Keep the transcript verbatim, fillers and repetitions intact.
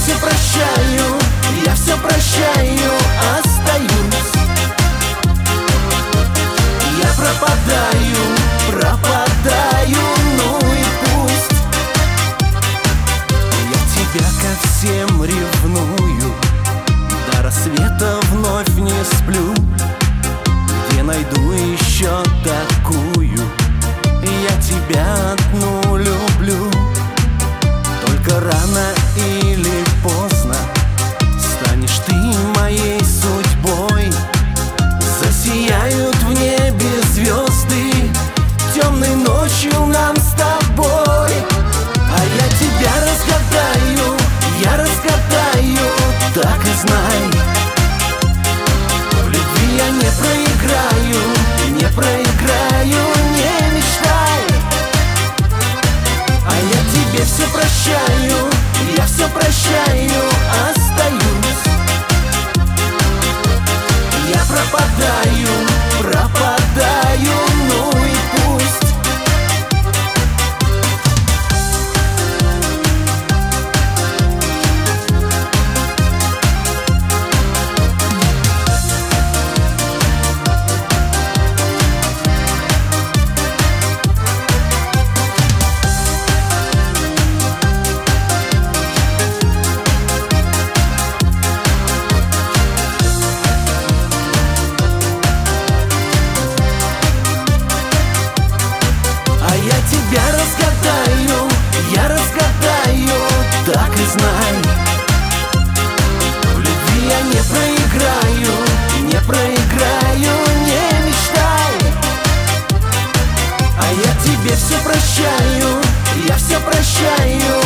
все прощаю, я все прощаю, остаюсь. Я пропадаю, пропадаю, ну и пусть. Я тебя ко всем ревную, до рассвета вновь не сплю. Где найду еще такую? Я тебя одну люблю. Только рано или поздно станешь ты моей судьбой. Засияют в небе звезды темной ночью нам с тобой. А я тебя разгадаю, я разгадаю, так и знай. В любви я не проиграю, не проиграю, не мечтай. А я тебе все прощаю, я все прощаю, остаюсь. Я пропадаю, пропадаю, ну и пусть. Я разгадаю, я разгадаю, так и знай. В любви я не проиграю, не проиграю, не мечтай. А я тебе все прощаю, я все прощаю,